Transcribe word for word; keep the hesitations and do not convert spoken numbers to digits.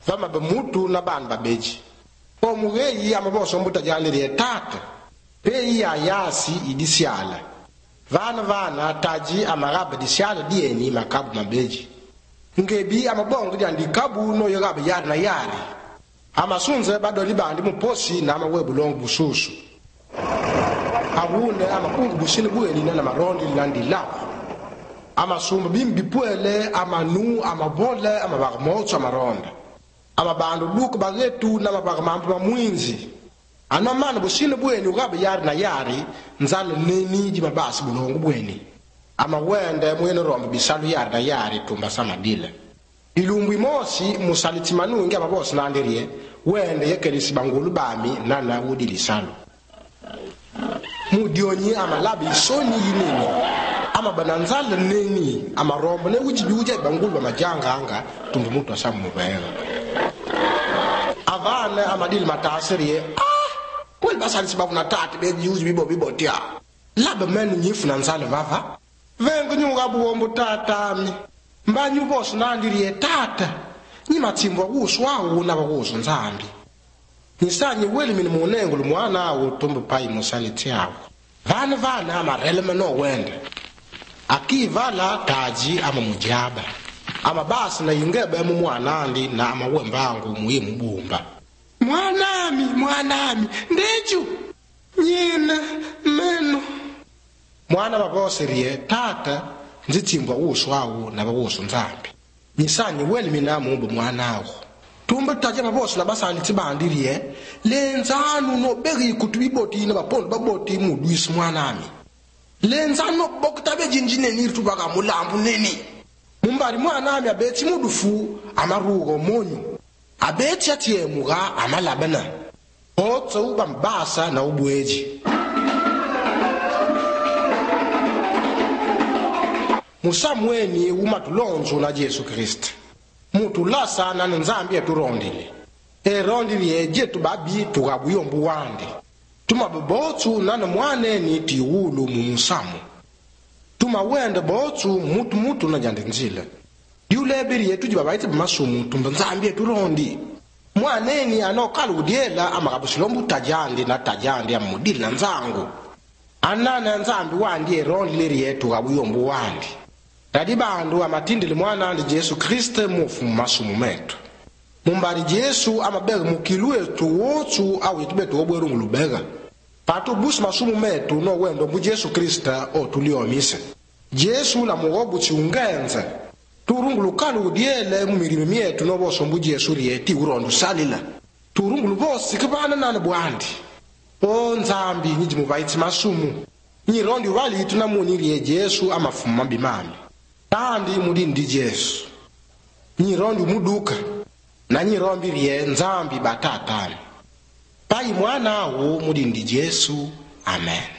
vama bemutu na ban babeji o mugeyi amaboso mbuta jali tata pe ya yasi idisiala vana vana taji amarabe disiala dieni makabu mabeji ngebi amabongo jandi kabu no yogabe yari na yari amasunze bado libandi muposi na amawebu longu bususu abune amakungu busini bueni na marondi landi la amasumba bimbi puele amanu amabole amabagmoto amaronda amabando duko bagetu na mabagamampa mamwinzi anamana busini bueni ugabe yari na yari nzalo neni jimabasi bulongu bueni amawende mwene rombe bisalu yari na yari tumba samadile ilumbu imosi musaliti manu nge ababosi nandirie wende yekelisi bangulu bami nana wudi lisalu mudionyi amalabi isoni yinini ama bananzala neni ama rombo ne ujibi uje bangulu bamajanga anga tumbu mutu asamu mubega avane amadili matasirie ah kweli basali sibabu na tati beji uji bibo bibo tia labe menu nyifu na nzale vava vengu nyunga buombo tatami mbanyu bosi nandirie tata nyima timbwa usu wawu na wagusu nzambi nisanyi weli mini munengulu mwana awu tumbu pai musaliti awu vana vana ama relema no wende aki vala taji ama mujaba ama basi na yungebe mu mwanandi na ama wembangu muye mbumba mwanami mwanami ndeju nyina meno mwana babosirie tata nzitimbwa usu wawu na wagusu nzambi nisanyi weli mina mumbu mwana awu tumbe taje mabosi la basali tibandirie lenzanu no begi kutubiboti na bapondo baboti mudwisi mwanami lenzanu bokta bejinjine ni tubaga mulambu neni mumbari mwanami abeti mudufu amarugo monyu abeti atie muga amalabana otso ubambasa na ubweji musamweni umatulonzo na Yesu Kristo mutu lasa na nzambi eturondile erondile eje tubabi tugabuyombu wande tumabobotu na mwane ni tiwulu mumusamu tuma wende botu mutu mutu na jande nzile yule biri yetu jibabaite bamasumu tumba nzambi eturondi mwane ni anokalu udiela amakabusilombu tajandi na tajandi ya mudili na nzangu anana nzambi wandi erondile yetu gabuyombu wande Tadi bandu amatindili mwana ndi Yesu Kristo mufu masumu metu. Mumbari Yesu amabega mukilue tu wotu au itubetu obweru ngulubega. Patu busi masumu metu no wendo mu Yesu Kristo o tulio mise. Yesu la mugobu chiungenze. Turungulu kalu udiele mumirimi mietu no boso mbu Yesu rieti urondu salila. Turungulu bosi kibana nane buandi. O nzambi njimu vaiti masumu. Nyirondi wali tunamuni Yesu amafuma bimami. Tandi mudindi Yesu nyirondi muduka na nyirombi rie nzambi batatani pai mwana wo mudindi Yesu amen.